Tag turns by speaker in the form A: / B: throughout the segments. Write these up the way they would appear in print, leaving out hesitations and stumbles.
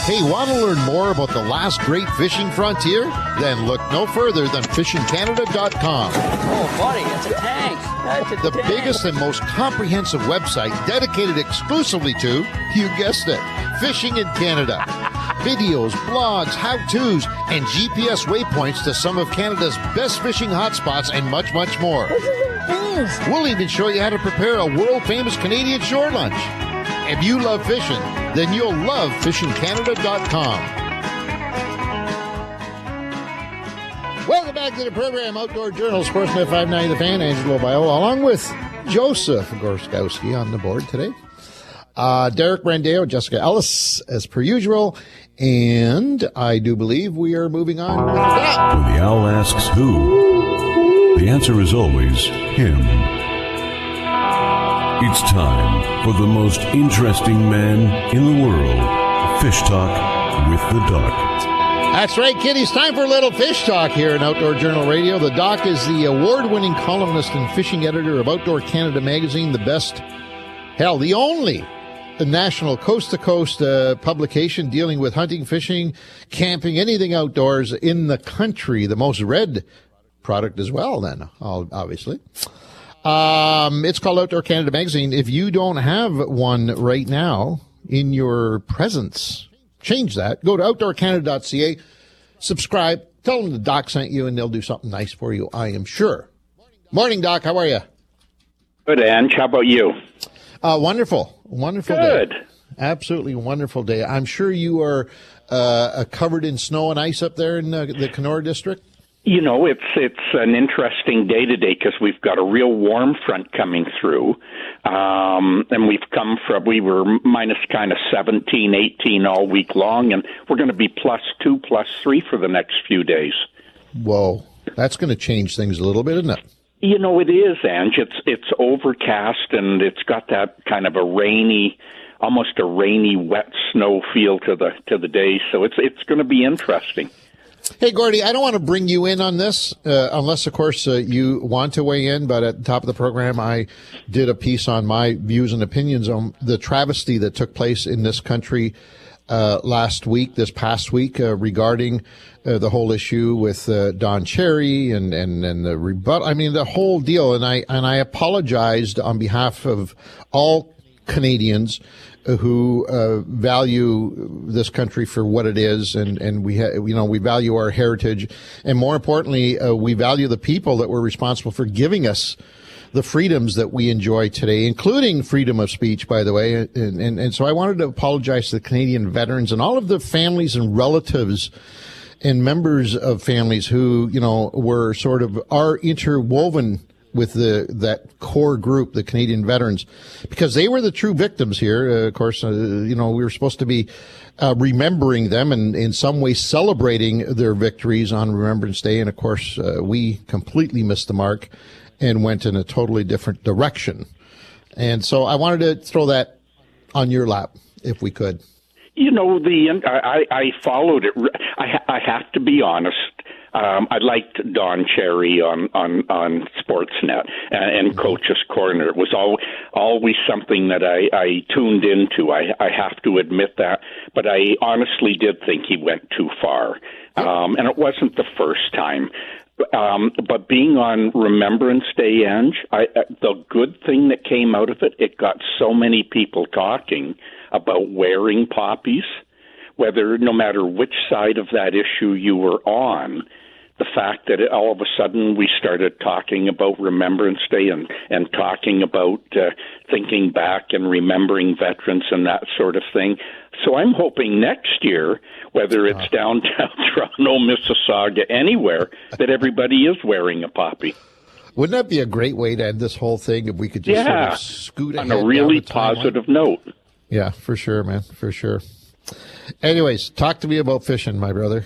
A: Hey, want to learn more about the last great fishing frontier? Then look no further than fishingcanada.com.
B: Oh, buddy, it's a tank. That's a
A: The
B: tank.
A: biggest and most comprehensive website dedicated exclusively to, you guessed it, fishing in Canada. Videos, blogs, how-tos, and GPS waypoints to some of Canada's best fishing hotspots and much, much more. We'll even show you how to prepare a world-famous Canadian shore lunch. If you love fishing, then you'll love fishingcanada.com. Welcome back to the program, Outdoor Journal, Sportsnet 590 The Fan, Angelo Viola, along with Joseph Gorskowski on the board today. Derek Brandeo, Jessica Ellis, as per usual. And I do believe we are moving on with that.
C: When the owl asks who, the answer is always him. It's time for the most interesting man in the world, Fish Talk with the Doc.
A: That's right, kiddies. Time for a little fish talk here in Outdoor Journal Radio. The Doc is the award-winning columnist and fishing editor of Outdoor Canada magazine, the best, hell, the only national coast-to-coast publication dealing with hunting, fishing, camping, anything outdoors in the country. The most read product as well, then, obviously. It's called Outdoor Canada Magazine. If you don't have one right now in your presence, change that. Go to outdoorcanada.ca, subscribe, tell them the Doc sent you, and they'll do something nice for you, I am sure. Morning, Doc. How are you?
D: Good, Ange. How about you?
A: Wonderful. Wonderful
D: Good.
A: day. Absolutely wonderful day. I'm sure you are covered in snow and ice up there in the Kenora district.
D: You know, it's an interesting day today because we've got a real warm front coming through. And we were minus kind of 17, 18 all week long, and we're going to be +2, +3 for the next few days.
A: Whoa. That's going to change things a little bit, isn't it?
D: You know, it is, Ange. It's overcast, and it's got that kind of almost a rainy, wet snow feel to the day. So it's going to be interesting.
A: Hey, Gordy, I don't want to bring you in on this, unless, of course, you want to weigh in. But at the top of the program, I did a piece on my views and opinions on the travesty that took place in this country this past week, regarding the whole issue with Don Cherry and the rebuttal. I mean, the whole deal. And I apologized on behalf of all Canadians who value this country for what it is, and we value our heritage, and more importantly, we value the people that were responsible for giving us the freedoms that we enjoy today, including freedom of speech, by the way. And so I wanted to apologize to the Canadian veterans and all of the families and relatives and members of families who, were are interwoven with that core group, the Canadian veterans, because they were the true victims here. Of course, we were supposed to be remembering them and in some way celebrating their victories on Remembrance Day. And of course, we completely missed the mark and went in a totally different direction. And so I wanted to throw that on your lap, if we could. You know,
D: I followed it. I have to be honest. I liked Don Cherry on Sportsnet and Coach's Corner. It was always something that I tuned into. I have to admit that. But I honestly did think he went too far. And it wasn't the first time. But being on Remembrance Day, Ange, the good thing that came out of it, it got so many people talking about wearing poppies, no matter which side of that issue you were on. The fact that all of a sudden we started talking about Remembrance Day and talking about thinking back and remembering veterans and that sort of thing. So I'm hoping next year, whether it's downtown Toronto, Mississauga, anywhere, that everybody is wearing a poppy.
A: Wouldn't that be a great way to end this whole thing if we could just sort of scoot ahead
D: on a really positive note?
A: Yeah, for sure, man, for sure. Anyways, talk to me about fishing, my brother.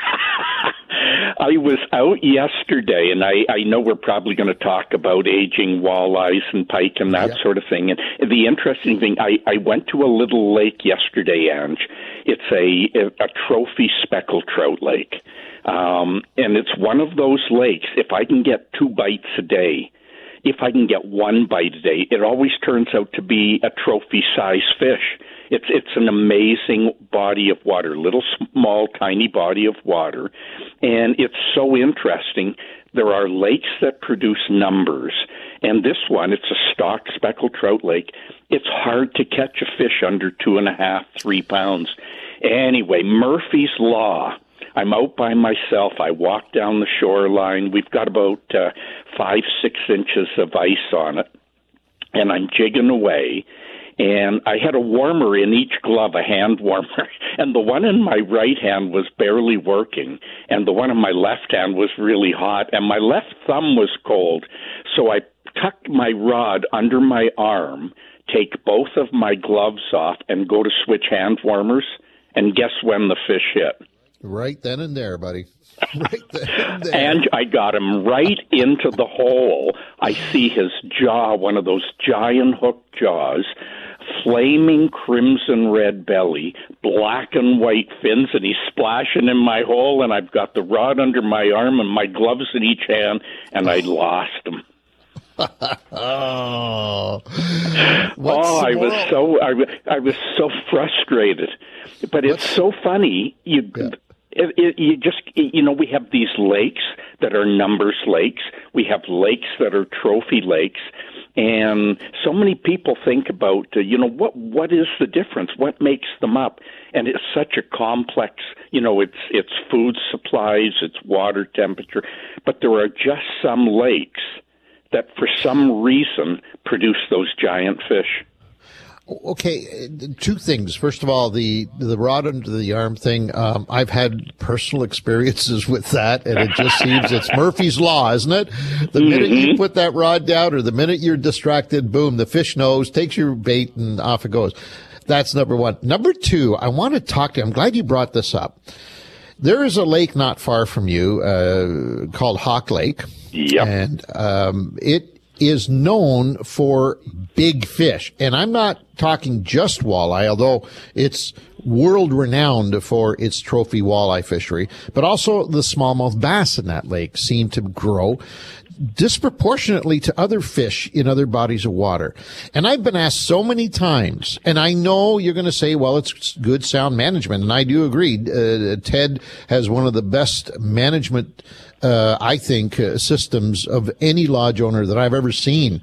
D: I was out yesterday, and I know we're probably going to talk about aging walleyes and pike and that sort of thing. And the interesting thing, I went to a little lake yesterday, Ange. It's a trophy speckled trout lake. And it's one of those lakes, if I can get 2 bites a day, if I can get one bite a day, it always turns out to be a trophy-sized fish. It's an amazing body of water, little small, tiny body of water, and it's so interesting. There are lakes that produce numbers, and this one, it's a stock speckled trout lake. It's hard to catch a fish under 2.5, 3 pounds. Anyway, Murphy's Law. I'm out by myself. I walk down the shoreline. We've got about 5-6 inches of ice on it, and I'm jigging away. And I had a warmer in each glove, a hand warmer, and the one in my right hand was barely working, and the one in my left hand was really hot, and my left thumb was cold. So I tucked my rod under my arm, take both of my gloves off, and go to switch hand warmers, and guess when the fish hit?
A: Right then and there, buddy. Right then and there.
D: And I got him right into the hole. I see his jaw, one of those giant hook jaws, flaming crimson red belly, black and white fins, and he's splashing in my hole, and I've got the rod under my arm and my gloves in each hand, and I lost him.
A: Oh,
D: I was so frustrated, but it's so funny. You just we have these lakes that are numbers lakes. We have lakes that are trophy lakes, and so many people think about what is the difference? What makes them up? And it's such a complex. It's food supplies, it's water temperature, but there are just some lakes that for some reason produce those giant fish.
A: Okay, two things. First of all, the rod under the arm thing, I've had personal experiences with that, and it just seems it's Murphy's Law, isn't it? The minute you put that rod down or the minute you're distracted, boom, the fish knows, takes your bait, and off it goes. That's number one. Number two, I want to talk to you. I'm glad you brought this up. There is a lake not far from you called Hawk Lake.
D: Yep.
A: And it is known for big fish. And I'm not talking just walleye, although it's world-renowned for its trophy walleye fishery, but also the smallmouth bass in that lake seem to grow disproportionately to other fish in other bodies of water. And I've been asked so many times, and I know you're going to say, well, it's good, sound management, and I do agree. Ted has one of the best management I think, systems of any lodge owner that I've ever seen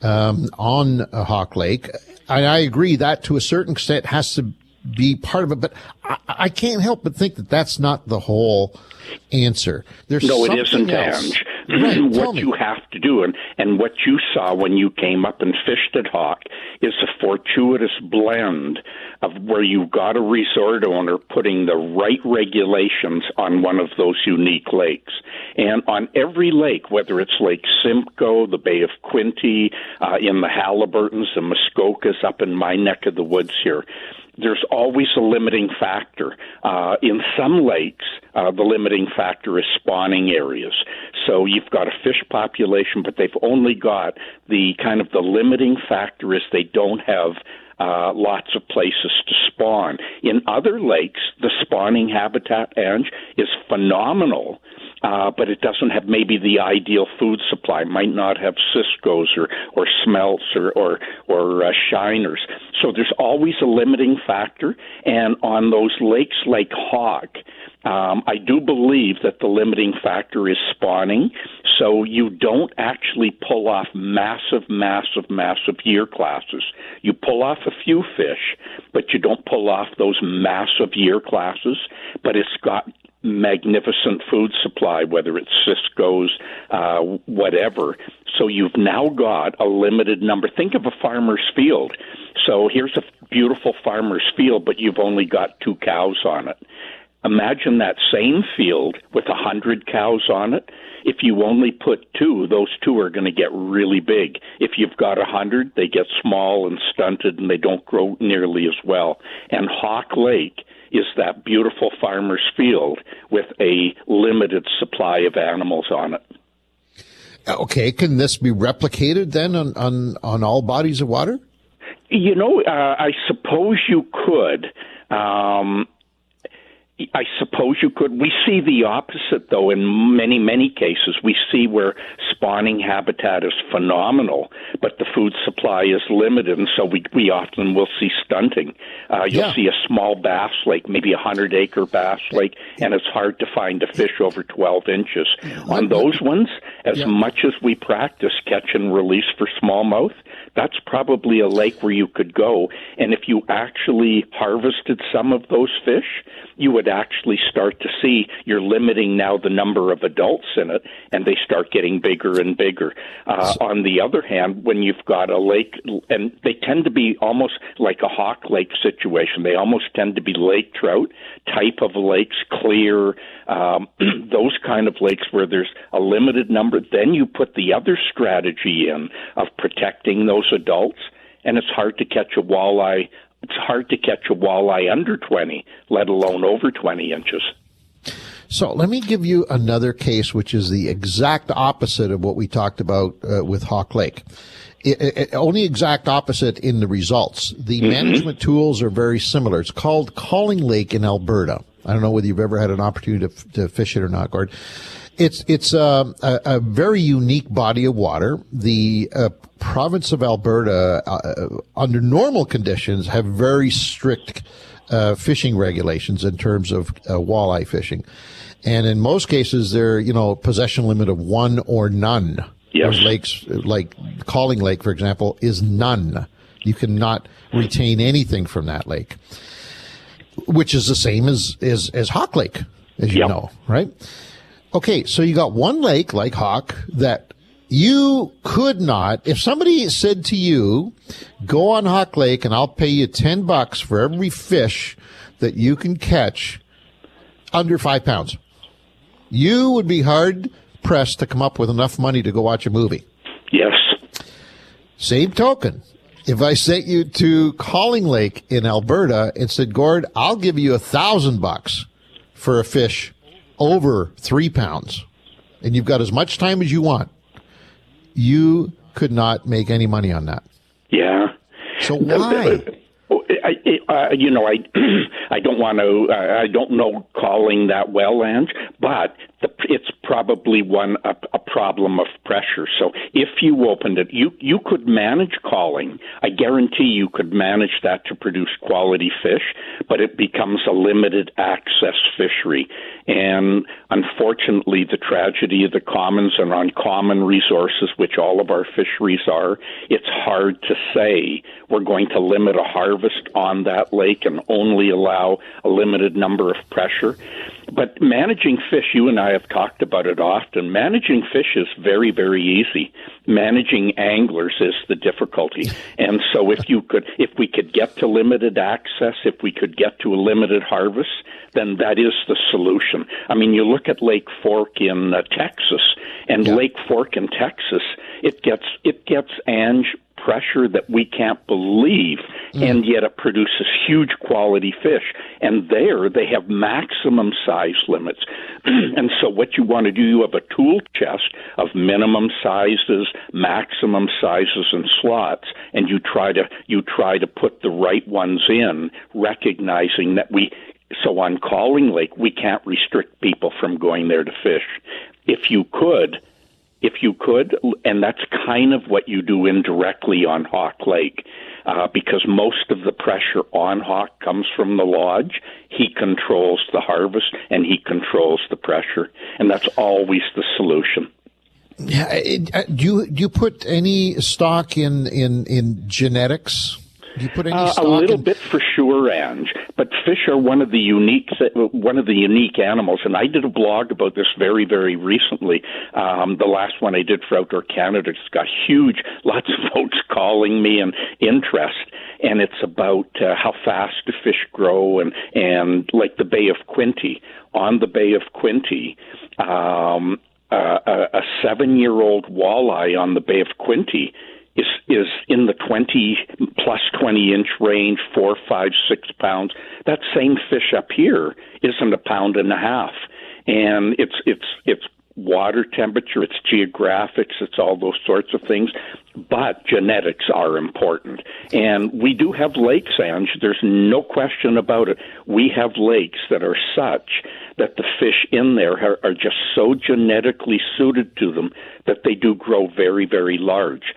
A: on Hawk Lake. And I agree that to a certain extent has to be part of it, but I can't help but think that that's not the whole answer. There's
D: no, it
A: something
D: isn't,
A: else.
D: Ange.
A: Right,
D: what you have to do, and what you saw when you came up and fished at Hawk, is a fortuitous blend of where you've got a resort owner putting the right regulations on one of those unique lakes. And on every lake, whether it's Lake Simcoe, the Bay of Quinte, in the Halliburtons, the Muskokas, up in my neck of the woods here, there's always a limiting factor. In some lakes, the limiting factor is spawning areas. So you've got a fish population, but they've only got the limiting factor is they don't have lots of places to spawn. In other lakes, the spawning habitat, Ange, is phenomenal. But it doesn't have maybe the ideal food supply. Might not have ciscos or smelts or shiners. So there's always a limiting factor. And on those lakes like Hawk, I do believe that the limiting factor is spawning. So you don't actually pull off massive year classes. You pull off a few fish, but you don't pull off those massive year classes. But it's got magnificent food supply, whether it's Cisco's, whatever. So you've now got a limited number. Think of a farmer's field. So here's a beautiful farmer's field, but you've only got 2 cows on it. Imagine that same field with 100 cows on it. If you only put 2, those 2 are going to get really big. If you've got 100, they get small and stunted, and they don't grow nearly as well. And Hawk Lake is that beautiful farmer's field with a limited supply of animals on it.
A: Okay, can this be replicated then on all bodies of water? I
D: suppose you could. I suppose you could. We see the opposite, though, in many, many cases. We see where spawning habitat is phenomenal, but the food supply is limited, and so we often will see stunting. You'll see a small bass lake, maybe a 100-acre bass lake, and it's hard to find a fish over 12 inches. On those ones, as much as we practice catch and release for smallmouth, that's probably a lake where you could go, and if you actually harvested some of those fish, you would actually start to see you're limiting now the number of adults in it, and they start getting bigger and bigger. On the other hand, when you've got a lake, and they tend to be almost like a hawk lake situation, they almost tend to be lake trout type of lakes, clear, those kind of lakes where there's a limited number. Then you put the other strategy in of protecting those adults, and it's hard to catch a walleye. It's hard to catch a walleye under 20, let alone over 20 inches.
A: So let me give you another case, which is the exact opposite of what we talked about with Hawk Lake. Only exact opposite in the results. The management tools are very similar. It's called Calling Lake in Alberta. I don't know whether you've ever had an opportunity to fish it or not, Gord. It's a very unique body of water. The province of Alberta, under normal conditions, have very strict fishing regulations in terms of walleye fishing, and in most cases, they're possession limit of one or none.
D: Yes.
A: Those lakes, like Calling Lake, for example, is none. You cannot retain anything from that lake, which is the same as Hawk Lake, as you know, right? Okay, so you got one lake like Hawk that you could not, if somebody said to you, go on Hawk Lake and I'll pay you $10 for every fish that you can catch under 5 pounds, you would be hard pressed to come up with enough money to go watch a movie.
D: Yes.
A: Same token, if I sent you to Calling Lake in Alberta and said, Gord, I'll give you $1,000 for a fish over 3 pounds, and you've got as much time as you want, you could not make any money on that.
D: Yeah.
A: So why?
D: I don't want to. I don't know Calling that well, Ange, but it's probably a problem of pressure. So if you opened it, you could manage Calling. I guarantee you could manage that to produce quality fish, but it becomes a limited access fishery. And unfortunately, the tragedy of the commons and on common resources, which all of our fisheries are, it's hard to say we're going to limit a harvest on that lake and only allow a limited number of pressure. But managing fish, you and I have talked about it often. Managing fish is very, very easy. Managing anglers is the difficulty. And so if we could get to limited access, if we could get to a limited harvest, then that is the solution. I mean, you look at Lake Fork in Texas, and Lake Fork in Texas, it gets Ange pressure that we can't believe, and yet it produces huge quality fish. And there they have maximum size limits. And so what you want to do, you have a tool chest of minimum sizes, maximum sizes, and slots, and you try to put the right ones in, recognizing that so on Calling Lake, we can't restrict people from going there to fish. If you could, and that's kind of what you do indirectly on Hawk Lake, because most of the pressure on Hawk comes from the lodge. He controls the harvest, and he controls the pressure, and that's always the solution.
A: Yeah, do you put any stock in genetics? Do you put any stock
D: a little bit for sure, Ange. But fish are one of the unique animals, and I did a blog about this very, very recently. The last one I did for Outdoor Canada, it's got lots of folks calling me and interest, and it's about how fast do fish grow, and like the Bay of Quinte. On the Bay of Quinte, a 7-year-old walleye on the Bay of Quinte is in the 20-inch range, 4, 5, 6 pounds. That same fish up here isn't 1.5 pounds, and it's water temperature, it's geographics, it's all those sorts of things. But genetics are important. And we do have lakes, Ange. There's no question about it. We have lakes that are such that the fish in there are just so genetically suited to them that they do grow very, very large.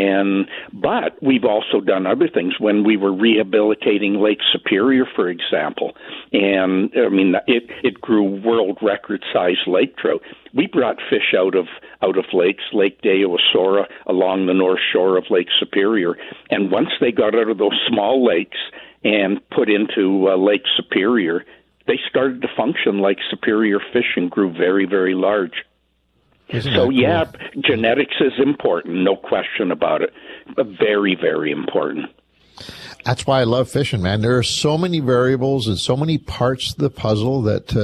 D: But we've also done other things when we were rehabilitating Lake Superior, for example. And I mean, it grew world record size lake trout. We brought fish out of lakes, Lake Deosaura, along the north shore of Lake Superior. And once they got out of those small lakes and put into Lake Superior, they started to function like superior fish and grew very, very large. So, yeah, genetics is important, no question about it. But very, very important.
A: That's why I love fishing, man. There are so many variables and so many parts of the puzzle that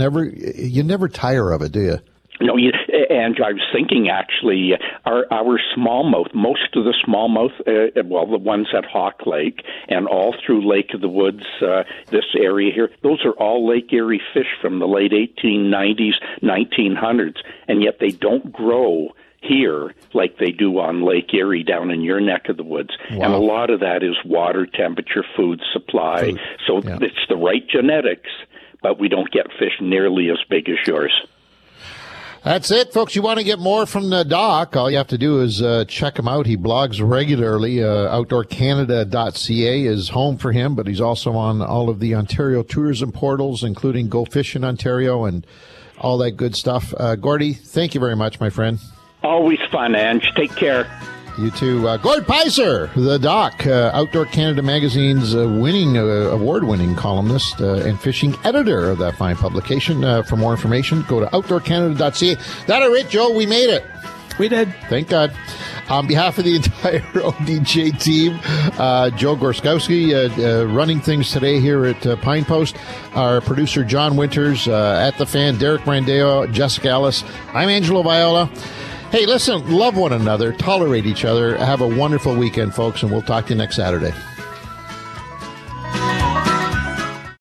A: you never tire of it, do you?
D: No, and I was thinking, actually, our smallmouth, most of the smallmouth, the ones at Hawk Lake and all through Lake of the Woods, this area here, those are all Lake Erie fish from the late 1890s, 1900s, and yet they don't grow here like they do on Lake Erie down in your neck of the woods. Wow. And a lot of that is water temperature, food supply. So It's the right genetics, but we don't get fish nearly as big as yours.
A: That's it, folks. You want to get more from the Doc, all you have to do is check him out. He blogs regularly. OutdoorCanada.ca is home for him, but he's also on all of the Ontario tourism portals, including Go Fish in Ontario and all that good stuff. Gordy, thank you very much, my friend.
D: Always fun, Ange. Take care.
A: You too. Gord Pizer, the Doc, Outdoor Canada Magazine's award-winning columnist and fishing editor of that fine publication. For more information, go to OutdoorCanada.ca. That all right, Joe? We made it.
E: We did.
A: Thank God. On behalf of the entire ODJ team, Joe Gorskowski running things today here at Pine Post, our producer John Winters, at The Fan, Derek Brandeo, Jessica Ellis. I'm Angelo Viola. Hey, listen, love one another, tolerate each other. Have a wonderful weekend, folks, and we'll talk to you next Saturday.